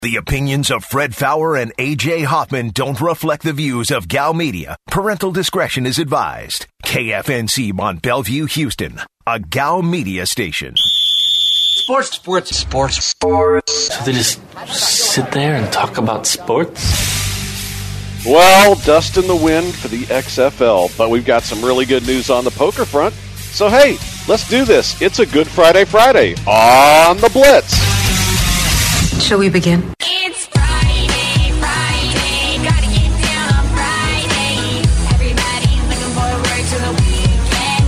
The opinions of Fred Faour and A.J. Hoffman don't reflect the views of Gal Media. Parental discretion is advised. KFNC Mont Bellevue, Houston, a Gal Media station. Sports. So they just sit there and talk about sports? Well, dust in the wind for the XFL, but we've got some really good news on the poker front. So, hey, let's do this. It's a Good Friday on the Blitz. Shall we begin? It's Friday, gotta get down on Friday. Everybody's looking forward to the weekend.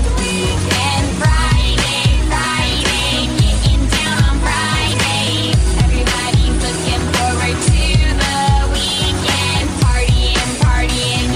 Friday, getting down on Friday. Everybody's looking forward to the weekend. Partying,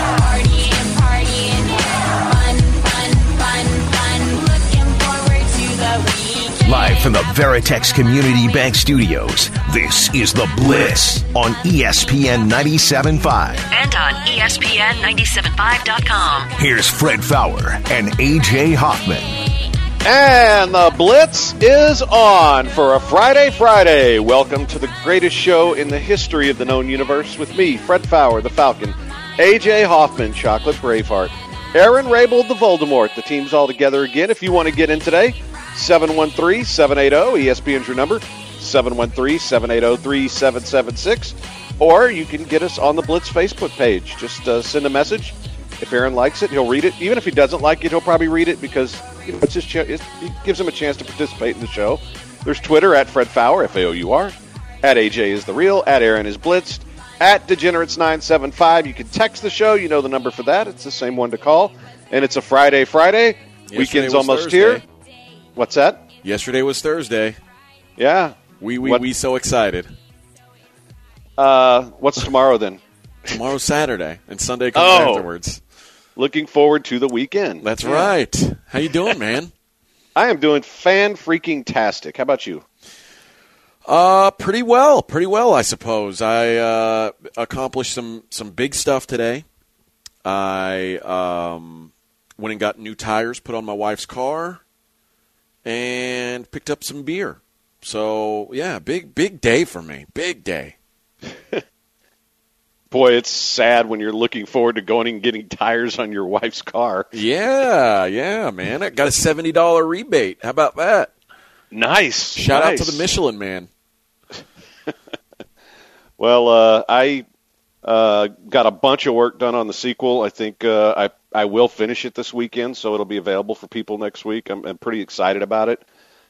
fun. Looking forward to the weekend. Live from the Veritex Community Bank Studios, this is The Blitz on ESPN 97.5. And on ESPN975.com. Here's Fred Faour and A.J. Hoffman. And the Blitz is on for a Friday. Welcome to the greatest show in the history of the known universe with me, Fred Faour, the Falcon, A.J. Hoffman, Chocolate Braveheart, Aaron Raybould, the Voldemort. The team's all together again. If you want to get in today, 713-780, ESPN's your number, 713-780-3776, or you can get us on the Blitz Facebook page. Just send a message. If Aaron likes it, he'll read it. Even if he doesn't like it, he'll probably read it because it's just it gives him a chance to participate in the show. There's Twitter at Fred Faour, F-A-O-U-R, at AJ is the real, at Aaron is blitzed, at Degenerates975. You can text the show. You know the number for that. It's the same one to call. And it's a Friday. Yesterday Weekend's was almost Thursday. here. What's that? Yesterday was Thursday. Yeah. We so excited. What's tomorrow then? Tomorrow's Saturday, and Sunday comes afterwards. Looking forward to the weekend. That's right. How you doing, man? I am doing fan-freaking-tastic. How about you? Pretty well, I suppose. I accomplished some big stuff today. I went and got new tires put on my wife's car and picked up some beer. So, yeah, big day for me. Big day. Boy, it's sad when you're looking forward to going and getting tires on your wife's car. Yeah, man. I got a $70 rebate. How about that? Nice. Shout out to the Michelin Man. Well, I got a bunch of work done on the sequel. I think I will finish it this weekend, so it'll be available for people next week. I'm pretty excited about it.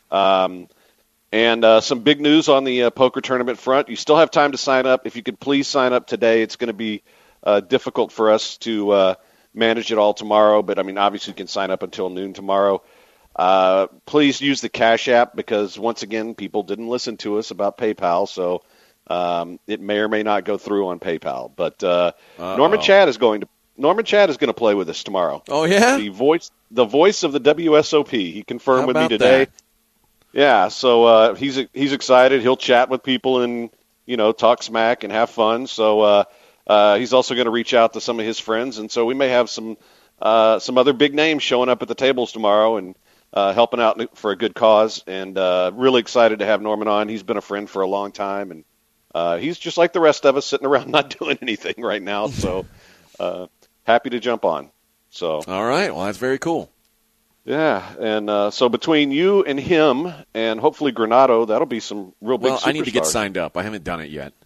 And some big news on the poker tournament front. You still have time to sign up. If you could please sign up today. It's going to be difficult for us to manage it all tomorrow, but, I mean, obviously you can sign up until noon tomorrow. Please use the Cash App because, once again, people didn't listen to us about PayPal, so it may or may not go through on PayPal. But Norman Chad is going to play with us tomorrow. Oh, yeah? The voice of the WSOP. He confirmed How with me about today. that? Yeah, so he's excited. He'll chat with people and, talk smack and have fun. So he's also going to reach out to some of his friends, and so we may have some other big names showing up at the tables tomorrow and helping out for a good cause. And really excited to have Norman on. He's been a friend for a long time, and he's just like the rest of us, sitting around not doing anything right now. So happy to jump on. So all right, well, that's very cool. Yeah, and so between you and him and hopefully Granado, that'll be some real big superstars. Well, I need to get signed up. I haven't done it yet.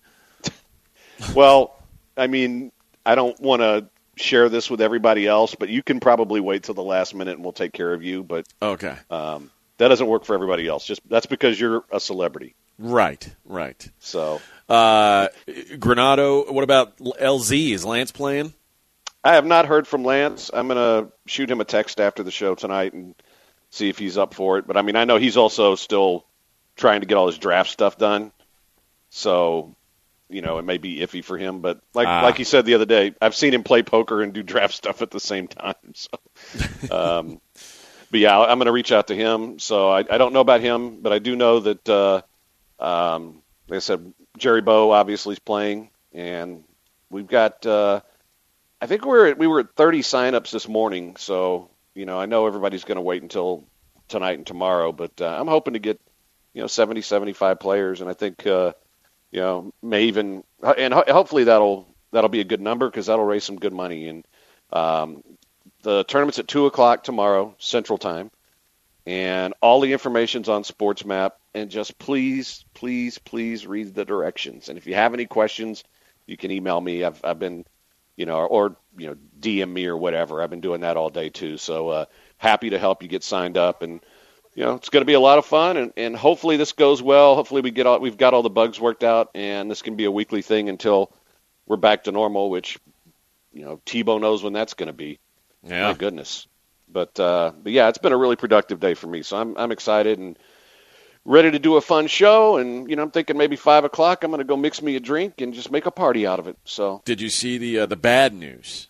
Well, I mean, I don't want to share this with everybody else, but you can probably wait till the last minute and we'll take care of you. But okay, that doesn't work for everybody else. That's because you're a celebrity. Right. So Granado, what about LZ? Is Lance playing? I have not heard from Lance. I'm going to shoot him a text after the show tonight and see if he's up for it. But, I mean, I know he's also still trying to get all his draft stuff done. So, it may be iffy for him. But like he said the other day, I've seen him play poker and do draft stuff at the same time. So, but, yeah, I'm going to reach out to him. So I don't know about him, but I do know that, like I said, Jerry Bow obviously is playing. And we've got I think we were at 30 signups this morning, so I know everybody's going to wait until tonight and tomorrow, but I'm hoping to get 70, 75 players, and I think may even, and hopefully that'll be a good number because that'll raise some good money. And the tournament's at 2:00 tomorrow Central Time, and all the information's on SportsMap. And just please, please, please read the directions. And if you have any questions, you can email me. I've been, or DM me or whatever. I've been doing that all day too. So happy to help you get signed up. And it's going to be a lot of fun. And hopefully this goes well. Hopefully we've got all the bugs worked out, and this can be a weekly thing until we're back to normal. Which, Tebow knows when that's going to be. Yeah. My goodness. But yeah, it's been a really productive day for me. So I'm excited and ready to do a fun show. And, I'm thinking maybe 5 o'clock I'm going to go mix me a drink and just make a party out of it. So did you see the bad news?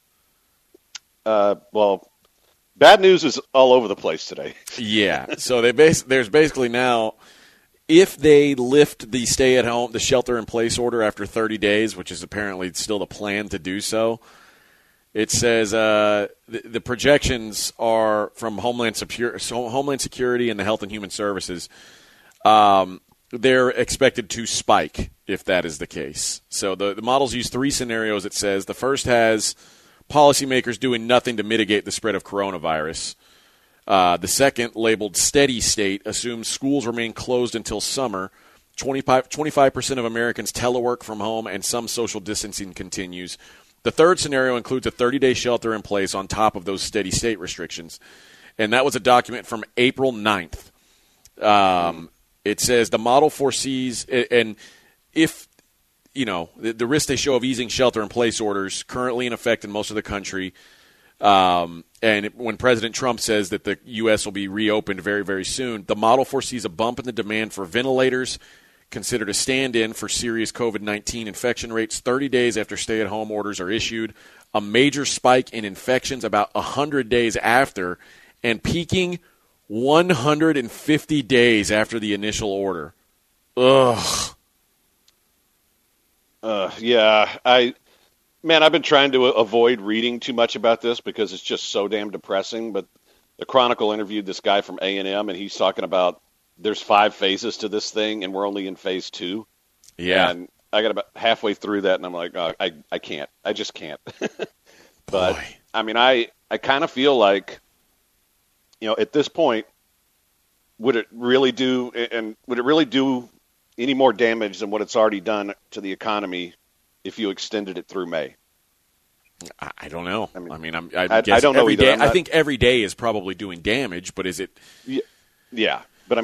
Well, bad news is all over the place today. Yeah. So there's basically now, if they lift the stay-at-home, the shelter-in-place order after 30 days, which is apparently still the plan to do so, it says the projections are from Homeland Security and the Health and Human Services. They're expected to spike if that is the case. So the models use 3 scenarios, it says. The first has policymakers doing nothing to mitigate the spread of coronavirus. The second, labeled steady state, assumes schools remain closed until summer. 25% of Americans telework from home, and some social distancing continues. The third scenario includes a 30-day shelter in place on top of those steady state restrictions. And that was a document from April 9th. It says the model foresees, and if, the risk they show of easing shelter in place orders currently in effect in most of the country, when President Trump says that the U.S. will be reopened very, very soon, the model foresees a bump in the demand for ventilators, considered a stand-in for serious COVID-19 infection rates 30 days after stay-at-home orders are issued, a major spike in infections about 100 days after, and peaking 150 days after the initial order. Ugh. Yeah, I've been trying to avoid reading too much about this because it's just so damn depressing. But the Chronicle interviewed this guy from A&M, and he's talking about there's 5 phases to this thing, and we're only in phase 2. Yeah. And I got about halfway through that, and I'm like, oh, I can't. I just can't. But, Boy. I kind of feel like, at this point, would it really do any more damage than what it's already done to the economy if you extended it through May? I don't know. I don't know either. I think every day is probably doing damage, but is it? Yeah. But,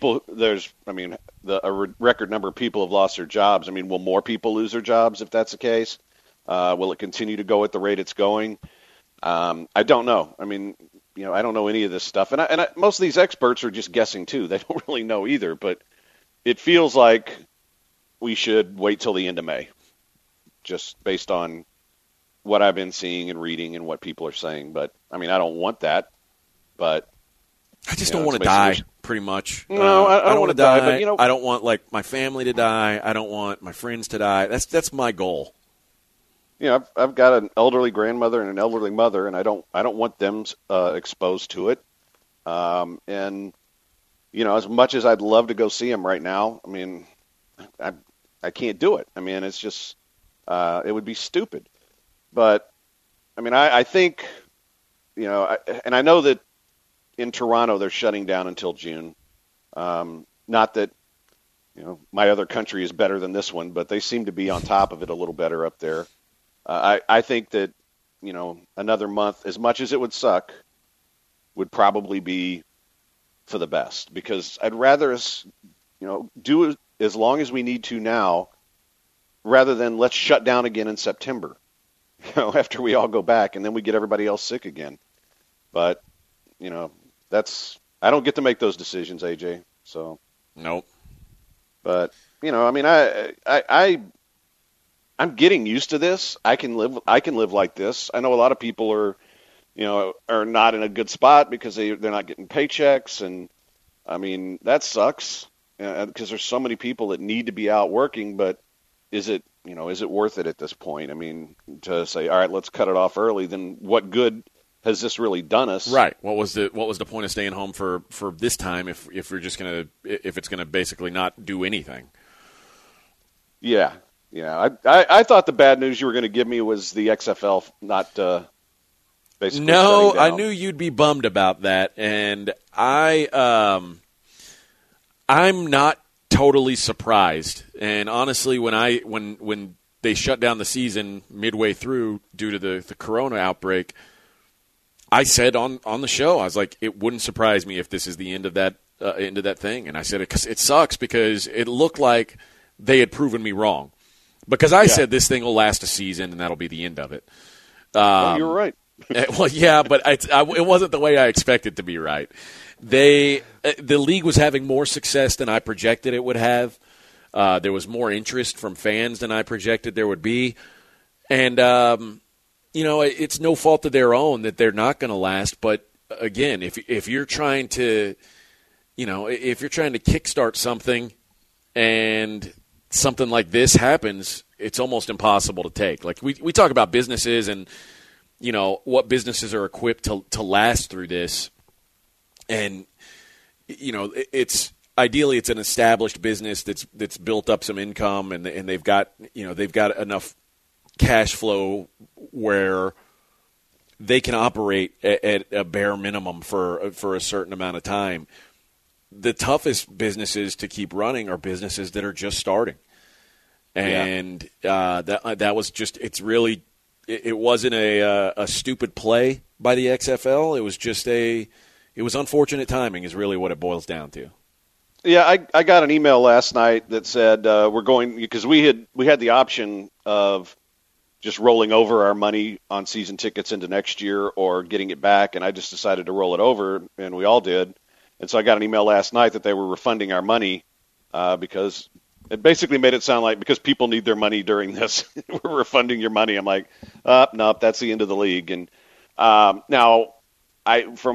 a record number of people have lost their jobs. Will more people lose their jobs if that's the case? Will it continue to go at the rate it's going? I don't know. I don't know any of this stuff. And most of these experts are just guessing, too. They don't really know either. But it feels like we should wait till the end of May, just based on what I've been seeing and reading and what people are saying. But, I don't want that. But I just don't want to die, pretty much. No, I don't want to die. But, I don't want, my family to die. I don't want my friends to die. That's my goal. I've got an elderly grandmother and an elderly mother, and I don't want them exposed to it. And as much as I'd love to go see them right now, I can't do it. It's just it would be stupid. But I think and I know that in Toronto they're shutting down until June. Not that my other country is better than this one, but they seem to be on top of it a little better up there. I think that, another month, as much as it would suck, would probably be for the best. Because I'd rather us, do as long as we need to now, rather than let's shut down again in September, after we all go back, and then we get everybody else sick again. But, I don't get to make those decisions, AJ. So nope. But I'm getting used to this. I can live like this. I know a lot of people are not in a good spot because they're not getting paychecks, and that sucks because there's so many people that need to be out working. But is it worth it at this point? To say, all right, let's cut it off early. Then what good has this really done us? Right. What was the point of staying home for this time if it's gonna basically not do anything? Yeah. I thought the bad news you were going to give me was the XFL not basically. No, shutting down. I knew you'd be bummed about that, and I'm not totally surprised. And honestly, when they shut down the season midway through due to the corona outbreak, I said on the show, I was like, it wouldn't surprise me if this is the end of that thing. And I said it sucks because it looked like they had proven me wrong. Because I said this thing will last a season and that'll be the end of it. Well, you were right. Well, yeah, but it wasn't the way I expected to be right. The league was having more success than I projected it would have. There was more interest from fans than I projected there would be. And, it's no fault of their own that they're not going to last. But, again, if you're trying to, if you're trying to kickstart something and – something like this happens, it's almost impossible to take. Like we talk about businesses and, what businesses are equipped to last through this. And, it's ideally it's an established business that's built up some income and they've got enough cash flow where they can operate at a bare minimum for a certain amount of time. The toughest businesses to keep running are businesses that are just starting. And that was just – it wasn't a stupid play by the XFL. It was just it was unfortunate timing is really what it boils down to. Yeah, I got an email last night that said we're going – because we had the option of just rolling over our money on season tickets into next year or getting it back, and I just decided to roll it over, and we all did. And so I got an email last night that they were refunding our money because it basically made it sound like because people need their money during this, we're refunding your money. I'm like, nope, that's the end of the league. And now, if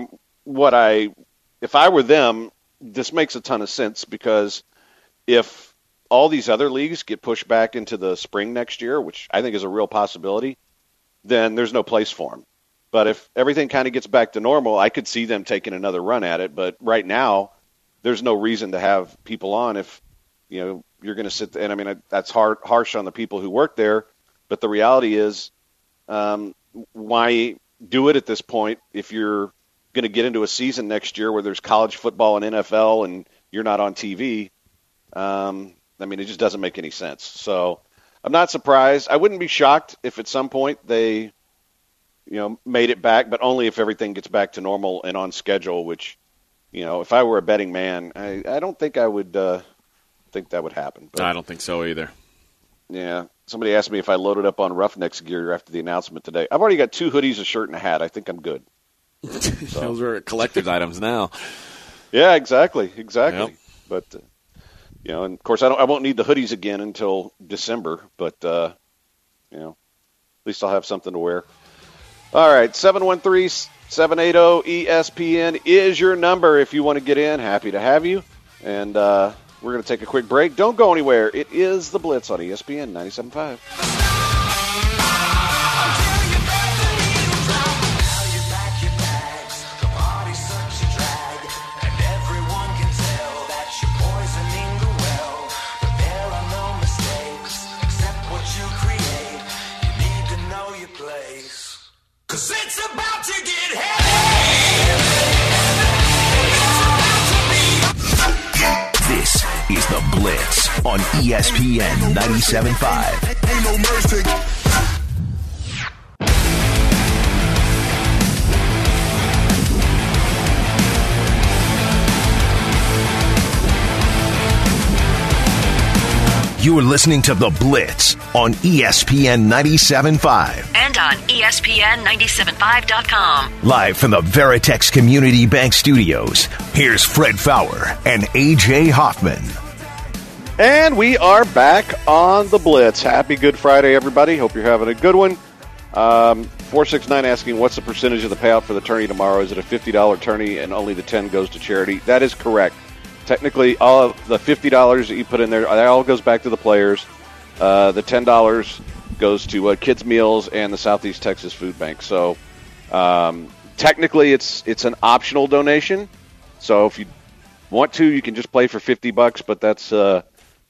I were them, this makes a ton of sense because if all these other leagues get pushed back into the spring next year, which I think is a real possibility, then there's no place for them. But if everything kind of gets back to normal, I could see them taking another run at it. But right now, there's no reason to have people on if, you're going to sit there. And I mean, that's harsh on the people who work there. But the reality is, why do it at this point if you're going to get into a season next year where there's college football and NFL and you're not on TV? I mean, it just doesn't make any sense. So I'm not surprised. I wouldn't be shocked if at some point they – made it back, but only if everything gets back to normal and on schedule, which, if I were a betting man, I don't think I would think that would happen. But, I don't think so either. Yeah. Somebody asked me if I loaded up on Roughnecks gear after the announcement today. I've already got 2 hoodies, a shirt, and a hat. I think I'm good. So. Those are collector's items now. Yeah, exactly. Yep. But, and of course I won't need the hoodies again until December, but, at least I'll have something to wear. All right, 713-780-ESPN is your number if you want to get in. Happy to have you. And we're going to take a quick break. Don't go anywhere. It is The Blitz on ESPN 97.5. Cause it's about to get heavy. This is The Blitz on ESPN 97.5. Ain't no mercy. You are listening to The Blitz on ESPN 97.5. And on ESPN975.com. Live from the Veritex Community Bank Studios, here's Fred Fowler and A.J. Hoffman. And we are back on The Blitz. Happy Good Friday, everybody. Hope you're having a good one. 469 asking, what's the percentage of the payout for the tourney tomorrow? Is it a $50 tourney and only the 10 goes to charity? That is correct. Technically, all of the $50 that you put in there, that all goes back to the players. The $10 goes to kids' meals and the Southeast Texas Food Bank. So technically, it's an optional donation. So if you want to, you can just play for $50, but that's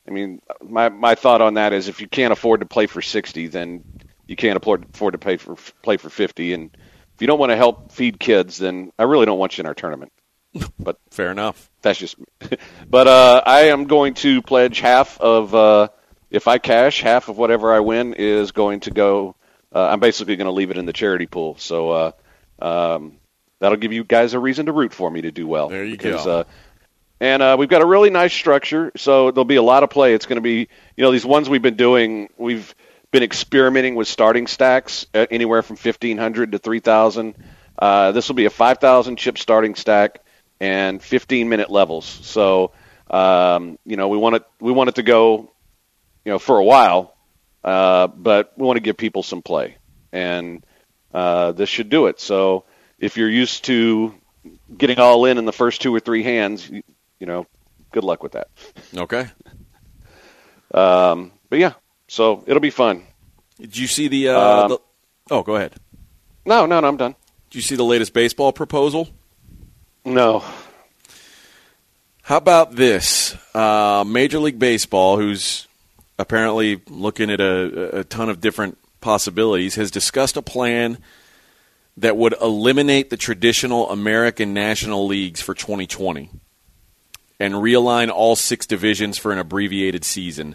I mean, my thought on that is if you can't afford to play for 60, then you can't afford to play for 50. And if you don't want to help feed kids, then I really don't want you in our tournament. But fair enough. That's just. But I am going to pledge half of if I cash, half of whatever I win is going to go. I'm basically going to leave it in the charity pool. So that'll give you guys a reason to root for me to do well. There you go. And we've got a really nice structure, so there'll be a lot of play. It's going to be, these ones we've been doing, we've been experimenting with starting stacks anywhere from 1,500 to 3,000. This will be a 5,000 chip starting stack and 15-minute levels. So, we want it to go, for a while, but we want to give people some play. And this should do it. So if you're used to getting all in the first 2 or 3 hands, good luck with that. Okay. But yeah, so it'll be fun. Did you see the oh, go ahead. No, I'm done. Did you see the latest baseball proposal? No. How about this? Major League Baseball, who's apparently looking at a ton of different possibilities, has discussed a plan that would eliminate the traditional American National Leagues for 2020 and realign all 6 divisions for an abbreviated season.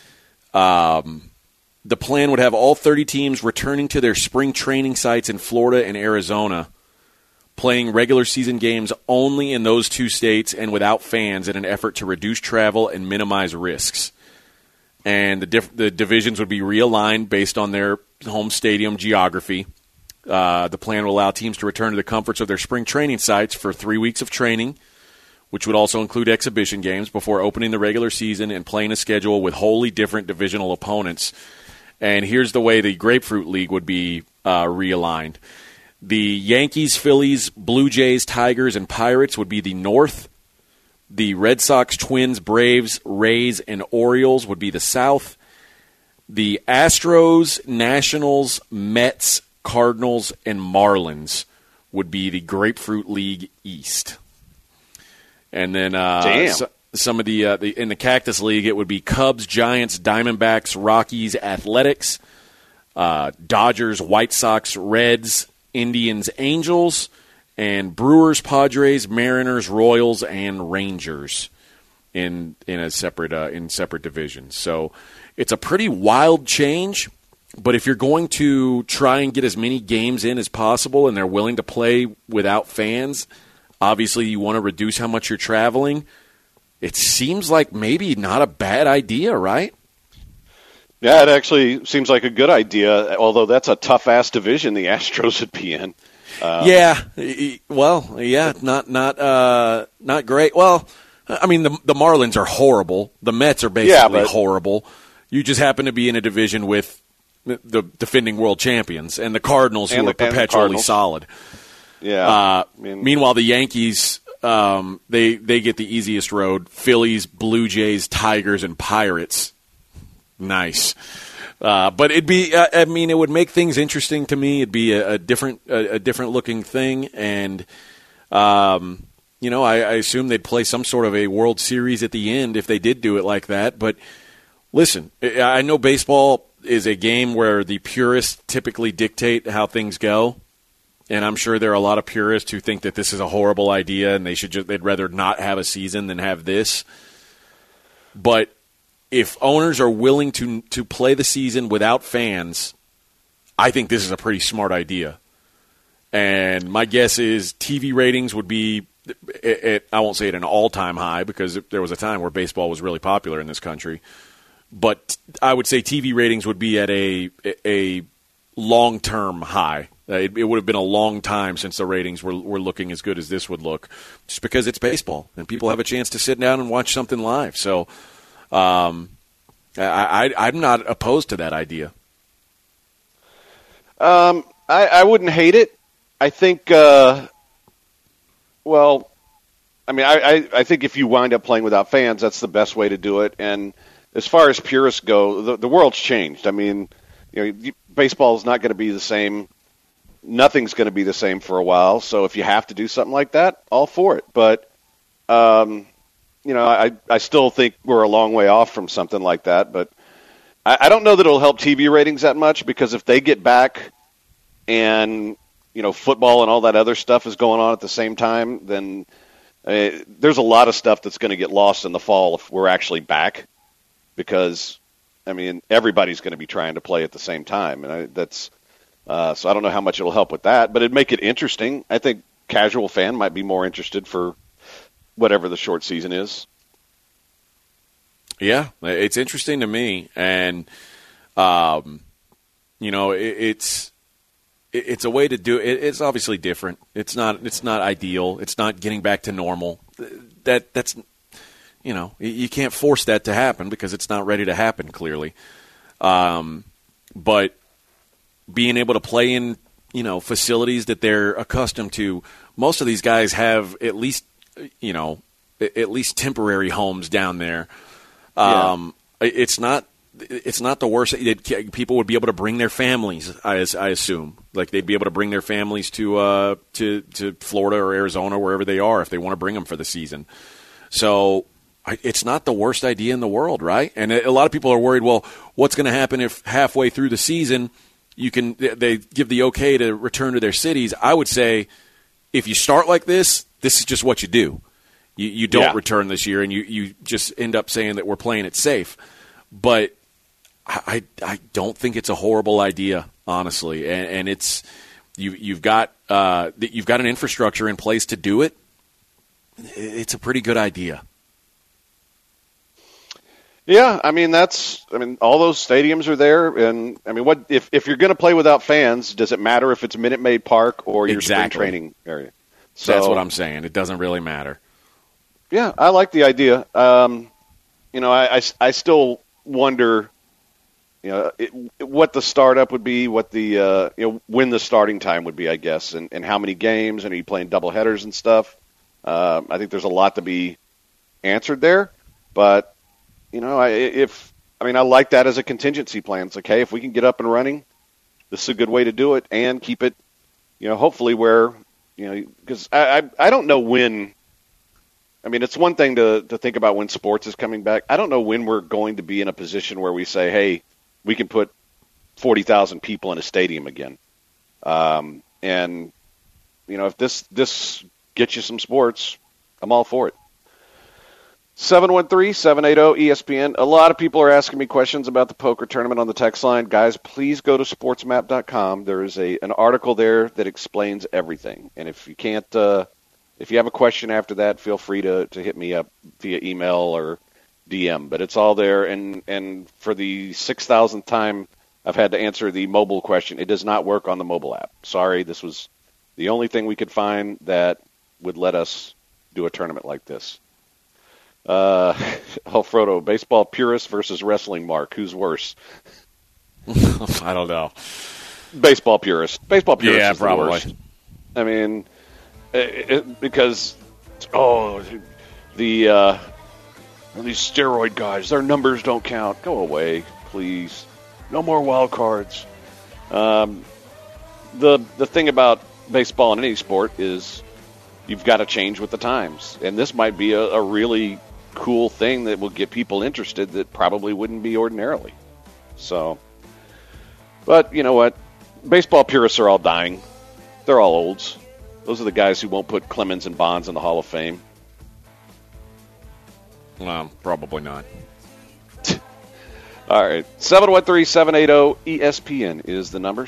The plan would have all 30 teams returning to their spring training sites in Florida and Arizona, playing regular season games only in those 2 states and without fans in an effort to reduce travel and minimize risks. And the divisions would be realigned based on their home stadium geography. The plan will allow teams to return to the comforts of their spring training sites for 3 weeks of training, which would also include exhibition games before opening the regular season and playing a schedule with wholly different divisional opponents. And here's the way the Grapefruit League would be realigned. The Yankees, Phillies, Blue Jays, Tigers, and Pirates would be the North. The Red Sox, Twins, Braves, Rays, and Orioles would be the South. The Astros, Nationals, Mets, Cardinals, and Marlins would be the Grapefruit League East. And then some of the in the Cactus League, it would be Cubs, Giants, Diamondbacks, Rockies, Athletics, Dodgers, White Sox, Reds, Indians, Angels, and Brewers, Padres, Mariners, Royals, and Rangers in separate divisions. So it's a pretty wild change. But if you're going to try and get as many games in as possible and they're willing to play without fans, obviously you want to reduce how much you're traveling. It seems like maybe not a bad idea, right? Yeah, it actually seems like a good idea, although that's a tough-ass division the Astros would be in. Not great. Well, I mean, the Marlins are horrible. The Mets are basically horrible. You just happen to be in a division with the defending world champions and the Cardinals, who are perpetually solid. Yeah. Meanwhile, the Yankees, they get the easiest road: Phillies, Blue Jays, Tigers, and Pirates. Nice. But it'd be, it would make things interesting to me. It'd be a different looking thing. And, I assume they'd play some sort of a World Series at the end if they did do it like that. But listen, I know baseball is a game where the purists typically dictate how things go. And I'm sure there are a lot of purists who think that this is a horrible idea and they'd rather not have a season than have this. But if owners are willing to play the season without fans, I think this is a pretty smart idea. And my guess is TV ratings would be, I won't say at an all-time high because there was a time where baseball was really popular in this country. But I would say TV ratings would be at a long-term high. It would have been a long time since the ratings were looking as good as this would look, just because it's baseball and people have a chance to sit down and watch something live. So I'm not opposed to that idea. I wouldn't hate it. I think, I think if you wind up playing without fans, that's the best way to do it. And as far as purists go, the world's changed. I mean, baseball is not going to be the same. Nothing's going to be the same for a while. So if you have to do something like that, all for it. But I still think we're a long way off from something like that, but I don't know that it'll help TV ratings that much, because if they get back and, football and all that other stuff is going on at the same time, then there's a lot of stuff that's going to get lost in the fall if we're actually back, because, everybody's going to be trying to play at the same time, and so I don't know how much it'll help with that, but it'd make it interesting. I think casual fan might be more interested for whatever the short season is. Yeah, it's interesting to me, and it's a way to do it. It's obviously different. It's not ideal. It's not getting back to normal. That's you can't force that to happen because it's not ready to happen, clearly. But being able to play in facilities that they're accustomed to, most of these guys have at least temporary homes down there. It's not the worst. People would be able to bring their families, I assume. Like, they'd be able to bring their families to Florida or Arizona, wherever they are, if they want to bring them for the season. So it's not the worst idea in the world, right? And a lot of people are worried, well, what's going to happen if halfway through the season they give the okay to return to their cities? I would say, if you start like this is just what you do. You don't return this year, and you just end up saying that we're playing it safe. But I don't think it's a horrible idea, honestly. And it's you've got an infrastructure in place to do it. It's a pretty good idea. Yeah, all those stadiums are there, and what if you're going to play without fans? Does it matter if it's Minute Maid Park or your spring training area? So that's what I'm saying. It doesn't really matter. Yeah, I like the idea. I still wonder, what the startup would be, what the when the starting time would be, I guess, and how many games, and are you playing doubleheaders and stuff? I think there's a lot to be answered there, but I like that as a contingency plan. It's like, hey, if we can get up and running, this is a good way to do it and keep it, hopefully where, because I don't know when. It's one thing to think about when sports is coming back. I don't know when we're going to be in a position where we say, hey, we can put 40,000 people in a stadium again. If this gets you some sports, I'm all for it. 713-780-ESPN. A lot of people are asking me questions about the poker tournament on the text line. Guys, please go to sportsmap.com. There is an article there that explains everything. And if you can't, if you have a question after that, feel free to hit me up via email or DM. But it's all there. And for the 6,000th time I've had to answer the mobile question, it does not work on the mobile app. Sorry, this was the only thing we could find that would let us do a tournament like this. Frodo, baseball purist versus wrestling mark. Who's worse? I don't know. Baseball purist. Baseball purist. Yeah, is probably. The worst. Because these steroid guys, their numbers don't count. Go away, please. No more wild cards. The thing about baseball in any sport is you've got to change with the times, and this might be a really cool thing that will get people interested that probably wouldn't be ordinarily. So, but you know what? Baseball purists are all dying. They're all olds. Those are the guys who won't put Clemens and Bonds in the Hall of Fame. Probably not. All right. 713-780-ESPN is the number.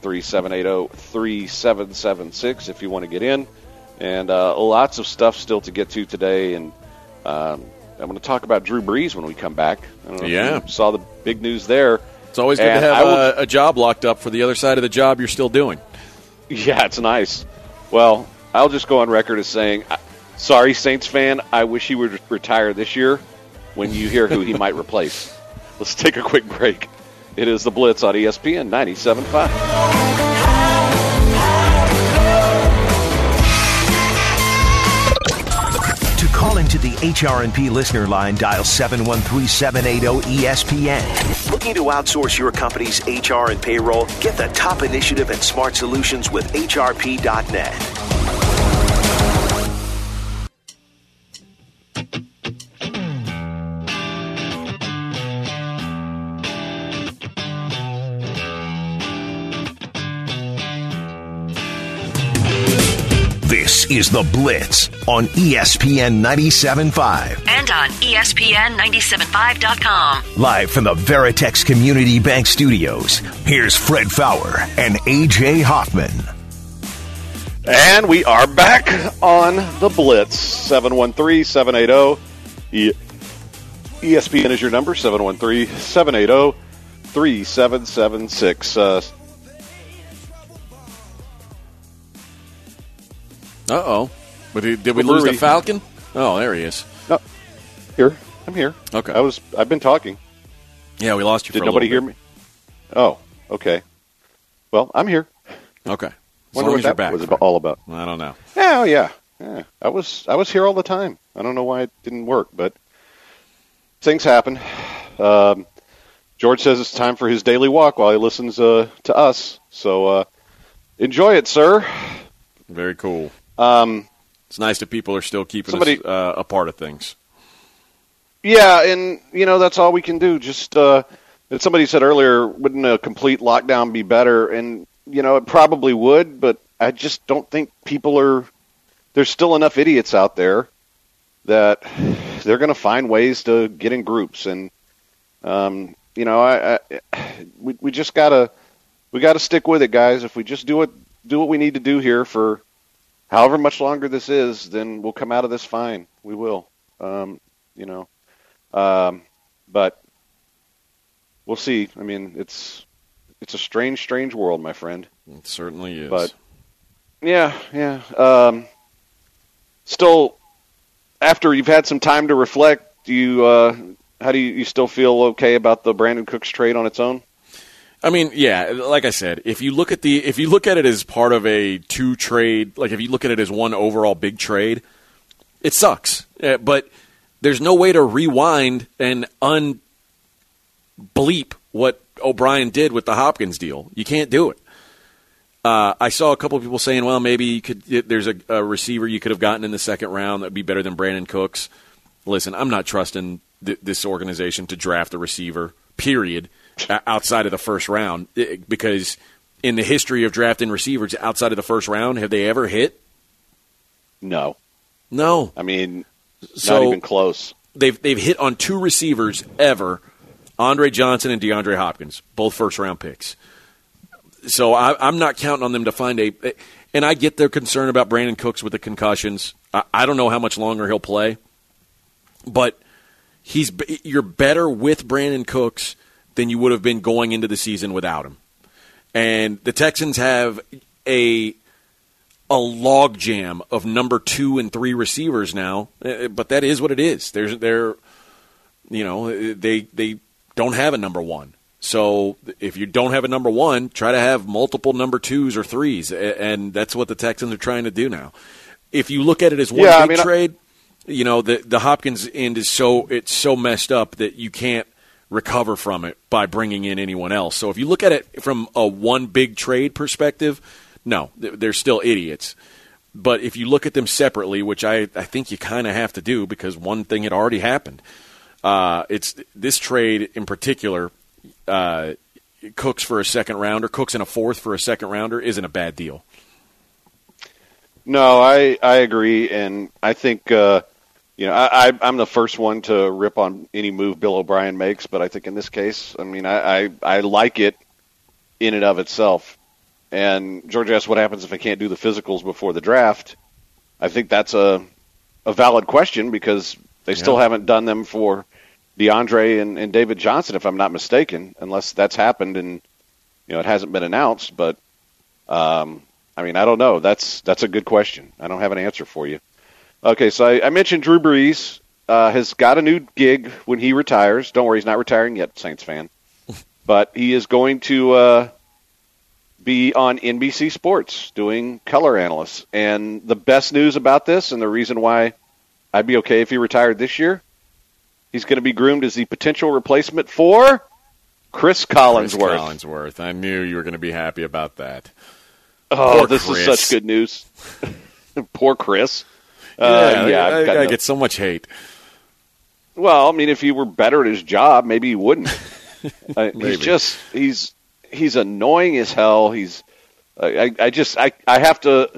713-780-3776 if you want to get in. And lots of stuff still to get to today. And I'm going to talk about Drew Brees when we come back. I don't know if you saw the big news there. It's always good to have a job locked up for the other side of the job you're still doing. Yeah, it's nice. Well, I'll just go on record as saying, sorry, Saints fan, I wish he would retire this year when you hear who he might replace. Let's take a quick break. It is The Blitz on ESPN 97.5. To call into the HRNP listener line, dial 713-780-ESPN. Looking to outsource your company's HR and payroll? Get the top initiative and smart solutions with HRP.net. This is The Blitz on ESPN 97.5. And on ESPN975.com. Live from the Veritex Community Bank Studios, here's Fred Fowler and A.J. Hoffman. And we are back on The Blitz. 713-780. ESPN is your number, 713-780-3776. Uh-oh. Did we lose the Falcon? Oh, there he is. No, here. I'm here. Okay. I've been talking. Yeah, we lost you for Did a little nobody hear bit. me? Oh, okay. Well, I'm here. Okay. As Wonder long what as you're that back. was Fred. all about. I don't know. Oh, yeah. I was here all the time. I don't know why it didn't work, but things happen. George says it's time for his daily walk while he listens to us. So enjoy it, sir. Very cool. It's nice that people are still keeping us a part of things. Yeah, and, that's all we can do. Just, as somebody said earlier, wouldn't a complete lockdown be better? And, it probably would, but I just don't think there's still enough idiots out there that they're going to find ways to get in groups. And, we just gotta stick with it, guys. If we just do what we need to do here for however much longer this is, then we'll come out of this fine. We will, but we'll see. I mean, it's a strange world, my friend. It certainly is. But yeah. Still, after you've had some time to reflect, how do you still feel okay about the Brandon Cooks trade on its own? I mean, yeah, like I said, if you look at it as part of a two trade, like if you look at it as one overall big trade, it sucks. But there's no way to rewind and unbleep what O'Brien did with the Hopkins deal. You can't do it. I saw a couple of people saying, well, maybe there's a receiver you could have gotten in the second round that would be better than Brandon Cooks. Listen, I'm not trusting this organization to draft a receiver, period, outside of the first round, because in the history of drafting receivers outside of the first round, have they ever hit? No. No. I mean, not even close. They've hit on two receivers ever, Andre Johnson and DeAndre Hopkins, both first-round picks. So I'm not counting on them to find and I get their concern about Brandon Cooks with the concussions. I don't know how much longer he'll play, but you're better with Brandon Cooks than you would have been going into the season without him. And the Texans have a logjam of number 2 and 3 receivers now, but that is what it is. They don't have a number 1. So if you don't have a number 1, try to have multiple number 2s or 3s, and that's what the Texans are trying to do now. If you look at it as one big trade, the Hopkins end is so messed up that you can't recover from it by bringing in anyone else. So if you look at it from a one big trade perspective, no, they're still idiots. But if you look at them separately, which I think you kind of have to do because one thing had already happened, it's this trade in particular. Cooks for a second rounder, Cooks and a fourth for a second rounder isn't a bad deal. No, I agree, and I think I'm the first one to rip on any move Bill O'Brien makes, but I think in this case, I mean, I like it in and of itself. And George asked what happens if I can't do the physicals before the draft. I think that's a valid question because they still haven't done them for DeAndre and David Johnson, if I'm not mistaken, unless that's happened and it hasn't been announced. But I don't know. That's a good question. I don't have an answer for you. Okay, so I mentioned Drew Brees has got a new gig when he retires. Don't worry, he's not retiring yet, Saints fan. But he is going to be on NBC Sports doing color analysts. And the best news about this, and the reason why I'd be okay if he retired this year, he's going to be groomed as the potential replacement for Chris Collinsworth. I knew you were going to be happy about that. Oh, Poor this Chris. is such good news. Poor Chris. I get so much hate. Well, I mean, if he were better at his job, maybe he wouldn't. Maybe. He's annoying as hell. I have to.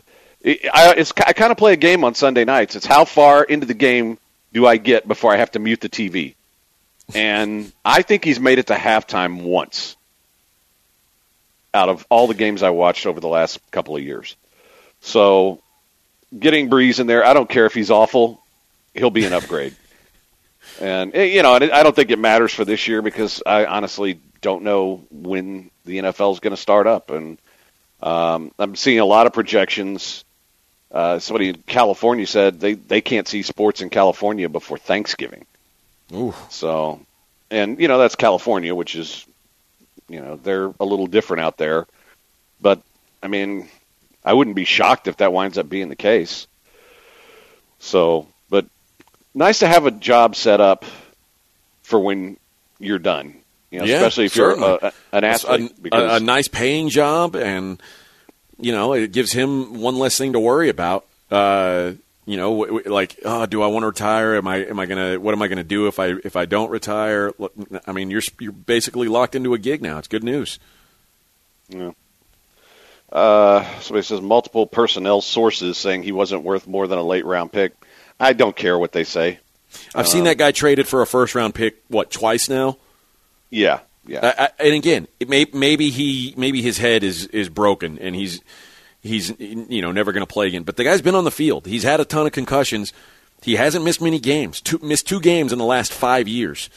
I kind of play a game on Sunday nights. It's how far into the game do I get before I have to mute the TV? And I think he's made it to halftime once out of all the games I watched over the last couple of years. So getting Breeze in there, I don't care if he's awful. He'll be an upgrade. And, you know, I don't think it matters for this year because I honestly don't know when the NFL is going to start up. And I'm seeing a lot of projections. Somebody in California said they can't see sports in California before Thanksgiving. Ooh. So, and, you know, that's California, which is, you know, they're a little different out there. But, I mean, I wouldn't be shocked if that winds up being the case. So, but nice to have a job set up for when you're done. You know, especially if you're an athlete. A nice paying job, and, you know, it gives him one less thing to worry about. You know, like, do I want to retire? What am I gonna do if I don't retire? I mean, you're basically locked into a gig now. It's good news. Yeah. Somebody says multiple personnel sources saying he wasn't worth more than a late round pick. I don't care what they say. I've seen that guy traded for a first round pick twice now. Yeah. And again, maybe his head is broken and he's you know never going to play again. But the guy's been on the field. He's had a ton of concussions. He hasn't missed many games. Missed 2 games in the last 5 years.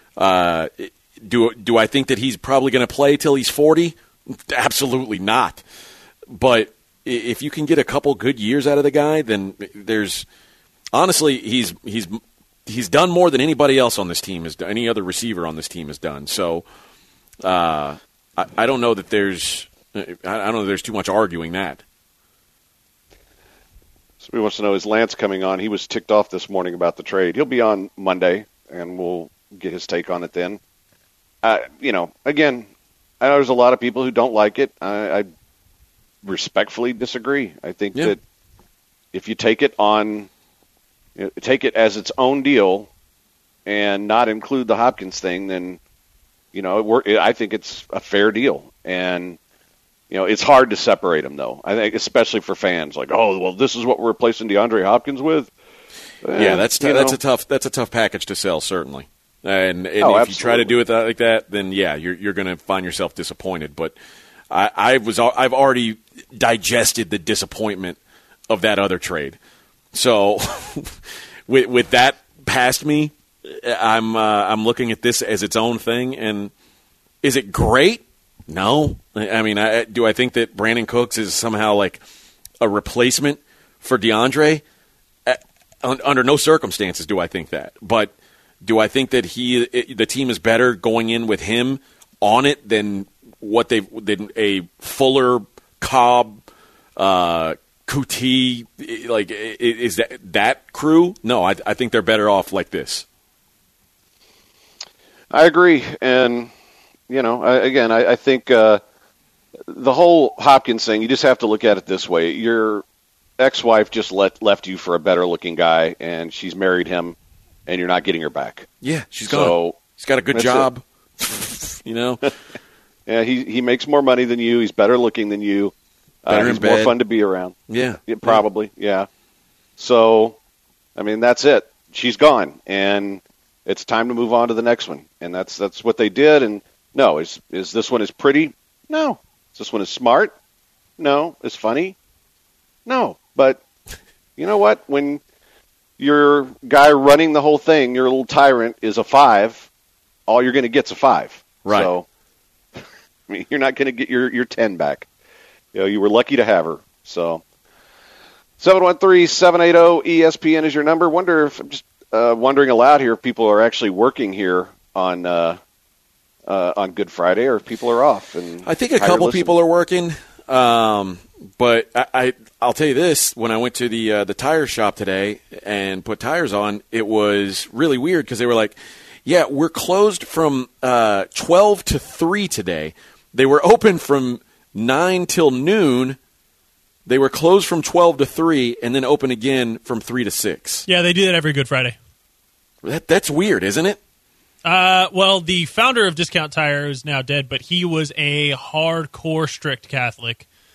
Do I think that he's probably going to play till he's 40? Absolutely not. But if you can get a couple good years out of the guy, then there's honestly he's done more than anybody else on this team has done, any other receiver on this team has done. So I don't know that there's too much arguing that. Somebody wants to know, is Lance coming on? He was ticked off this morning about the trade. He'll be on Monday, and we'll get his take on it then. You know, again, I know there's a lot of people who don't like it. I respectfully disagree. I think that if you take it as its own deal and not include the Hopkins thing, then, you know, I think it's a fair deal. And, you know, it's hard to separate them, though. I think, especially for fans, like, oh, well, this is what we're replacing DeAndre Hopkins with. Yeah, that's a tough package to sell, certainly. And if you try to do it like that, then yeah, you're going to find yourself disappointed. But I've already digested the disappointment of that other trade. So with that past me, I'm looking at this as its own thing. And is it great? No. I mean, do I think that Brandon Cooks is somehow like a replacement for DeAndre? Under no circumstances do I think that. But do I think that the team is better going in with him on it than than a Fuller, Cobb, Kuti, like is that crew? No, I think they're better off like this. I agree, and you know, I think the whole Hopkins thing. You just have to look at it this way: your ex-wife just left you for a better-looking guy, and she's married him. And you're not getting her back. Yeah, she's gone. He's got a good job. You know? Yeah, he makes more money than you. He's better looking than you. He's more fun to be around. Yeah. Probably, yeah. So, I mean, that's it. She's gone. And it's time to move on to the next one. And that's what they did. And no, is this one as pretty? No. Is this one as smart? No. As funny? No. But you know what? When your guy running the whole thing, your little tyrant, is a 5, all you're going to get's a 5. Right. So, I mean, you're not going to get your 10 back. You know, you were lucky to have her. So, 713-780-ESPN is your number. Wonder if I'm just wondering aloud here if people are actually working here on Good Friday, or if people are off. And I think a couple people are working. But I'll tell you this, when I went to the tire shop today and put tires on, it was really weird because they were like, yeah, we're closed from 12 to 3 today. They were open from 9 till noon. They were closed from 12 to 3 and then open again from 3 to 6. Yeah, they do that every Good Friday. That's weird, isn't it? Well, the founder of Discount Tire is now dead, but he was a hardcore strict Catholic.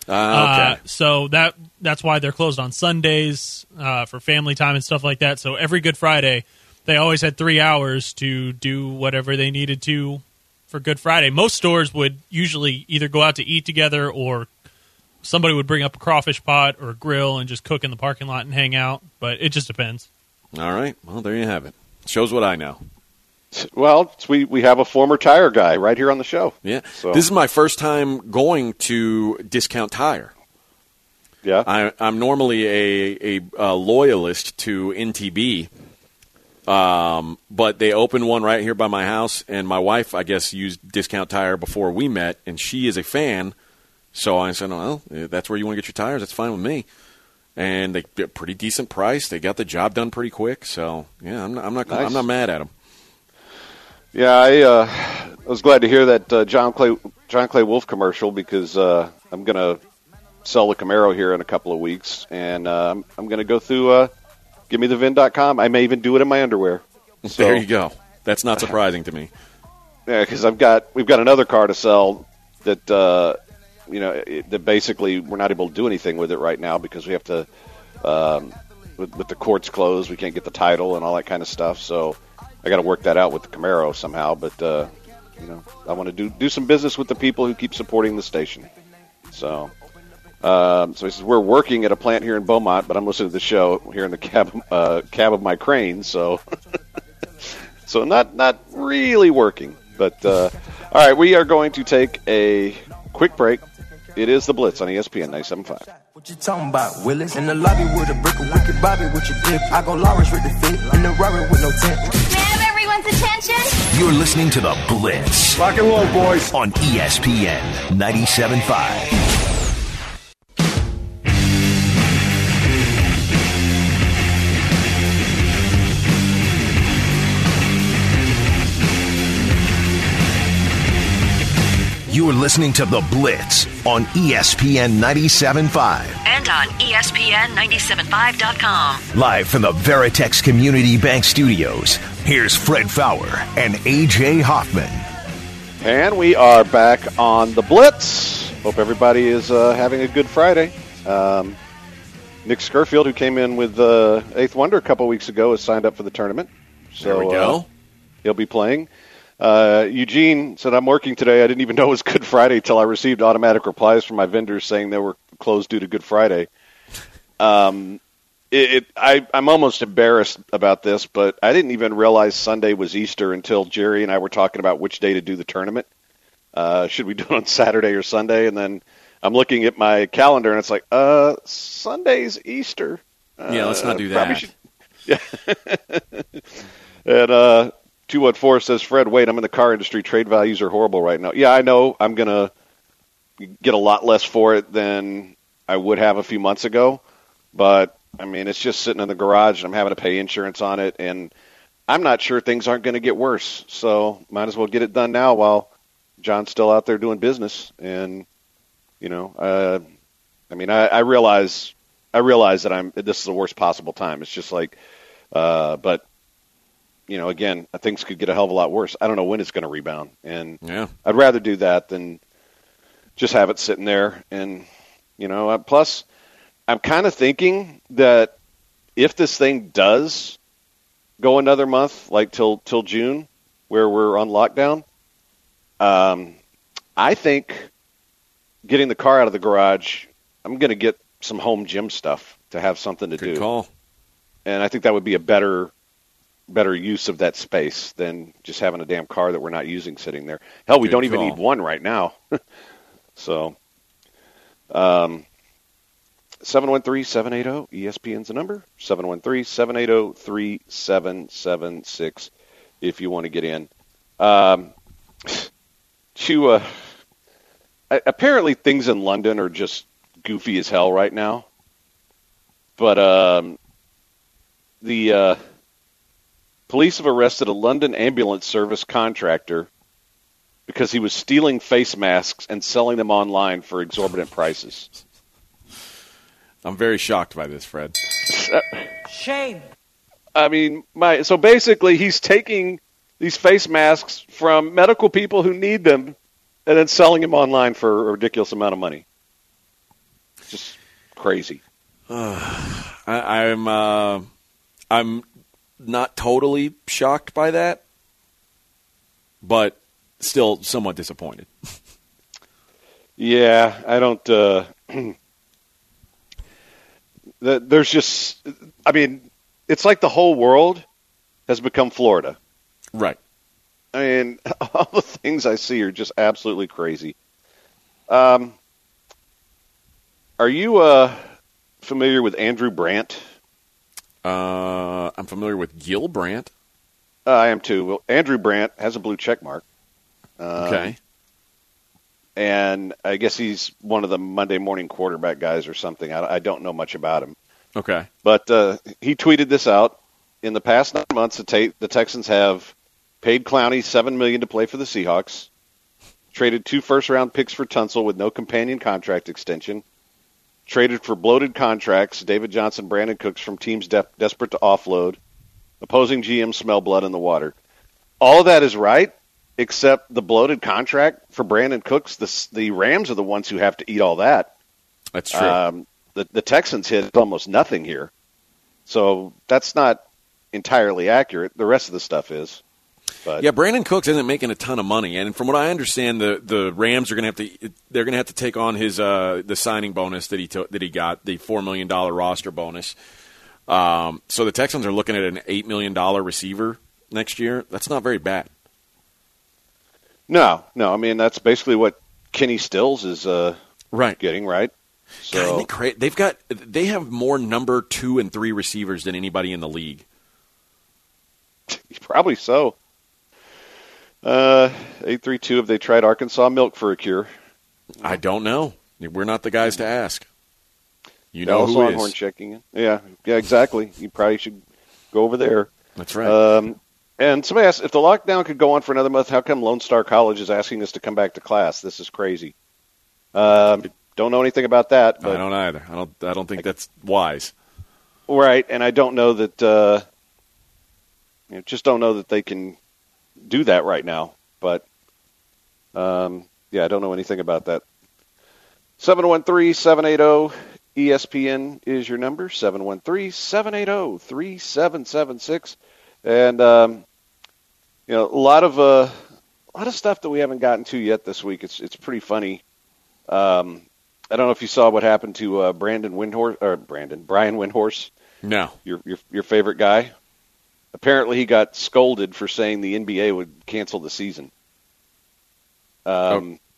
Okay. So that's why they're closed on Sundays for family time and stuff like that. So every Good Friday, they always had 3 hours to do whatever they needed to for Good Friday. Most stores would usually either go out to eat together or somebody would bring up a crawfish pot or a grill and just cook in the parking lot and hang out. But it just depends. All right. Well, there you have it. Shows what I know. Well, we have a former tire guy right here on the show. Yeah. So. This is my first time going to Discount Tire. Yeah. I'm normally a loyalist to NTB, but they opened one right here by my house, and my wife, I guess, used Discount Tire before we met, and she is a fan. So I said, well, if that's where you want to get your tires, that's fine with me. And they get a pretty decent price. They got the job done pretty quick. So, yeah, I'm not mad at them. Yeah, I was glad to hear that John Clay Wolf commercial because I'm going to sell the Camaro here in a couple of weeks, and I'm going to go through GiveMeTheVin.com. I may even do it in my underwear. So, there you go. That's not surprising to me. Yeah, because we've got another car to sell that that basically we're not able to do anything with it right now because we have to with the courts closed, we can't get the title and all that kind of stuff. So I got to work that out with the Camaro somehow. But I want to do some business with the people who keep supporting the station. So he says we're working at a plant here in Beaumont, but I'm listening to the show here in the cab of my crane. So so not really working. But all right, we are going to take a quick break. It is the Blitz on ESPN 97.5. What you talking about, Willis? In the lobby with a brick of wicked Bobby with your dip. I go Lawrence with the fit in the Rari with no tent. May I have everyone's attention? You're listening to the Blitz. Rock and roll, boys. On ESPN 97.5. You're listening to The Blitz on ESPN 97.5. And on ESPN975.com. Live from the Veritex Community Bank Studios, here's Fred Fowler and A.J. Hoffman. And we are back on The Blitz. Hope everybody is having a good Friday. Nick Scurfield, who came in with Eighth Wonder a couple weeks ago, has signed up for the tournament. So, there we go. He'll be playing. Eugene said, I'm working today. I didn't even know it was Good Friday till I received automatic replies from my vendors saying they were closed due to Good Friday. I'm almost embarrassed about this, but I didn't even realize Sunday was Easter until Jerry and I were talking about which day to do the tournament. Should we do it on Saturday or Sunday? And then I'm looking at my calendar and it's like, Sunday's Easter. Yeah, let's not do that. Yeah. And 214 says, Fred, wait, I'm in the car industry. Trade values are horrible right now. Yeah, I know. I'm going to get a lot less for it than I would have a few months ago. But, I mean, it's just sitting in the garage, and I'm having to pay insurance on it. And I'm not sure things aren't going to get worse. So might as well get it done now while John's still out there doing business. And, I realize that this is the worst possible time. It's just like, but again, things could get a hell of a lot worse. I don't know when it's going to rebound. And yeah. I'd rather do that than just have it sitting there. And, plus I'm kind of thinking that if this thing does go another month, like till June, where we're on lockdown, I think getting the car out of the garage, I'm going to get some home gym stuff to have something to do. Good call. And I think that would be a better use of that space than just having a damn car that we're not using sitting there. Hell, we don't even need one right now. So, 713-780, ESPN's the number, 713-780-3776 if you want to get in. Apparently things in London are just goofy as hell right now. But the police have arrested a London ambulance service contractor because he was stealing face masks and selling them online for exorbitant prices. I'm very shocked by this, Fred. Shame. I mean, so basically he's taking these face masks from medical people who need them and then selling them online for a ridiculous amount of money. Just crazy. I'm not totally shocked by that, but still somewhat disappointed. Yeah, I don't. There's just, I mean, it's like the whole world has become Florida. Right. I mean, all the things I see are just absolutely crazy. Are you familiar with Andrew Brandt? I'm familiar with Gil Brandt. I am too. Well, Andrew Brandt has a blue check mark. Okay. And I guess he's one of the Monday morning quarterback guys or something. I don't know much about him. Okay. But he tweeted this out. In the past 9 months, the Texans have paid Clowney $7 million to play for the Seahawks, traded 2 first-round picks for Tunsil with no companion contract extension, traded for bloated contracts, David Johnson, Brandon Cooks from teams desperate to offload, opposing GM smell blood in the water. All of that is right, except the bloated contract for Brandon Cooks. The Rams are the ones who have to eat all that. That's true. The Texans hit almost nothing here. So that's not entirely accurate. The rest of the stuff is. But yeah, Brandon Cooks isn't making a ton of money, and from what I understand, the Rams are going to have to take on his the signing bonus that he got, the $4 million roster bonus. So the Texans are looking at an $8 million receiver next year. That's not very bad. No. I mean, that's basically what Kenny Stills is getting, right? So God, they have more number 2 and 3 receivers than anybody in the league. Probably so. 832. Have they tried Arkansas milk for a cure? I don't know. We're not the guys to ask. You know Dallas who Longhorn is. checking in. Yeah, exactly. You probably should go over there. That's right. And somebody asked, if the lockdown could go on for another month, how come Lone Star College is asking us to come back to class? This is crazy. Don't know anything about that. But I don't either. I don't think that's wise. Right, and I don't know that. Just don't know that they can do that right now. But I don't know anything about that. 713-780-ESPN is your number. 713-780-3776. And a lot of stuff that we haven't gotten to yet this week. It's pretty funny. I don't know if you saw what happened to Brian Windhorst. No. Your favorite guy. Apparently, he got scolded for saying the NBA would cancel the season. Okay.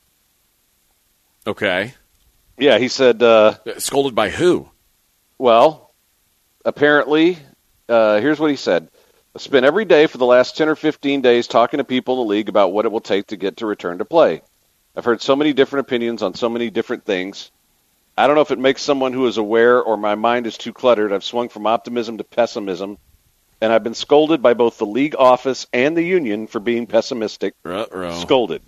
Yeah, he said. Scolded by who? Well, apparently, here's what he said. I spent every day for the last 10 or 15 days talking to people in the league about what it will take to get to return to play. I've heard so many different opinions on so many different things. I don't know if it makes someone who is aware or my mind is too cluttered. I've swung from optimism to pessimism, and I've been scolded by both the league office and the union for being pessimistic. Scolded.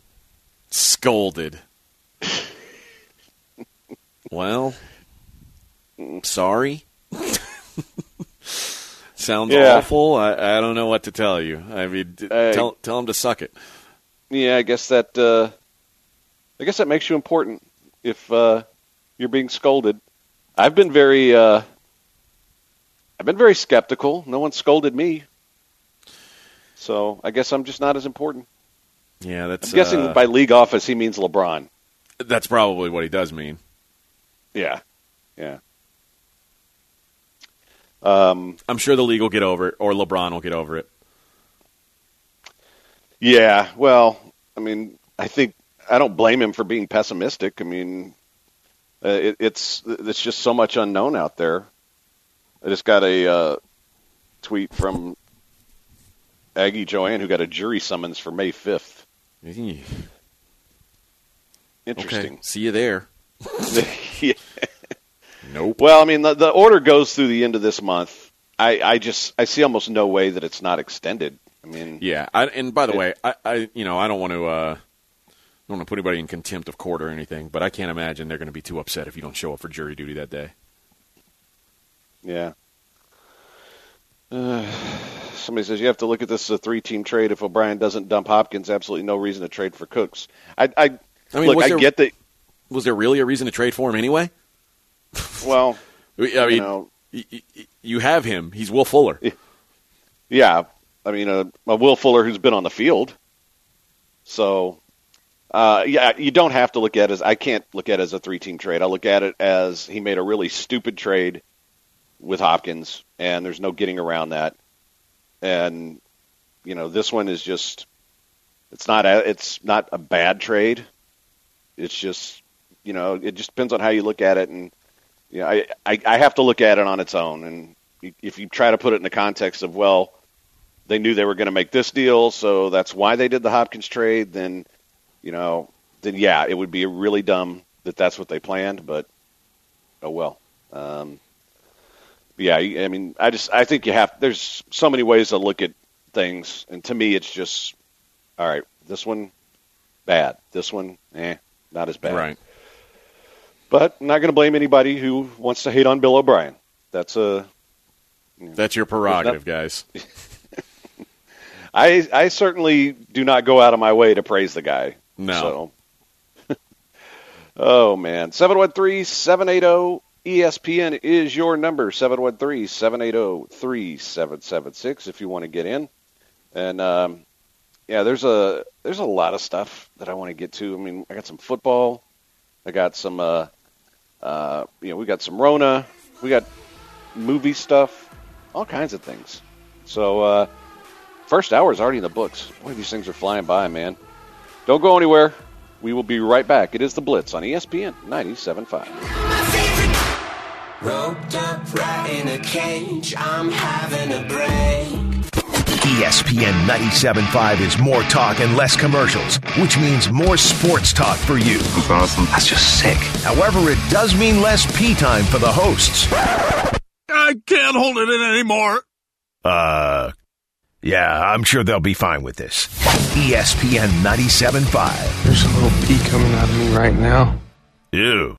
Well, sorry. Sounds awful. I don't know what to tell you. I mean, tell them to suck it. Yeah, I guess that makes you important if you're being scolded. I've been very skeptical. No one scolded me, so I guess I'm just not as important. Yeah, I'm guessing by league office he means LeBron. That's probably what he does mean. Yeah. I'm sure the league will get over it, or LeBron will get over it. Yeah, well, I mean, I don't blame him for being pessimistic. I mean, it's just so much unknown out there. I just got a tweet from Aggie Joanne, who got a jury summons for May 5th. Interesting. Okay. See you there. Yeah. Nope. Well, I mean, the order goes through the end of this month. I see almost no way that it's not extended. I mean, yeah. And by the way, I don't want to put anybody in contempt of court or anything, but I can't imagine they're going to be too upset if you don't show up for jury duty that day. Yeah. Somebody says you have to look at this as a 3-team trade. If O'Brien doesn't dump Hopkins, absolutely no reason to trade for Cooks. I get that. Was there really a reason to trade for him anyway? Well, I mean, you have him. He's Will Fuller. Yeah. I mean, a Will Fuller who's been on the field. So, you don't have to look at it as, I can't look at it as a 3-team trade. I look at it as he made a really stupid trade with Hopkins, and there's no getting around that. And, this one is just, it's not a bad trade. It's just, it just depends on how you look at it. And, I have to look at it on its own. And if you try to put it in the context of, well, they knew they were going to make this deal, so that's why they did the Hopkins trade, then yeah, it would be really dumb that that's what they planned, but oh well. Yeah, I mean, I think there's so many ways to look at things, and to me it's just, all right, this one, bad. This one, not as bad. Right. But I'm not going to blame anybody who wants to hate on Bill O'Brien. That's your prerogative, guys. I certainly do not go out of my way to praise the guy. No. So. Oh, man. 713-780-ESPN is your number. 713-780-3776 if you want to get in. And, there's a lot of stuff that I want to get to. I mean, I got some football. I got some, we got some Rona. We got movie stuff. All kinds of things. So, first hour is already in the books. Boy, these things are flying by, man. Don't go anywhere. We will be right back. It is The Blitz on ESPN 97.5. Roped up right in a cage, I'm having a break. ESPN 97.5 is more talk and less commercials, which means more sports talk for you. That's awesome. That's just sick. However, it does mean less pee time for the hosts. I can't hold it in anymore. Yeah, I'm sure they'll be fine with this. ESPN 97.5. There's a little pee coming out of me right now. Ew.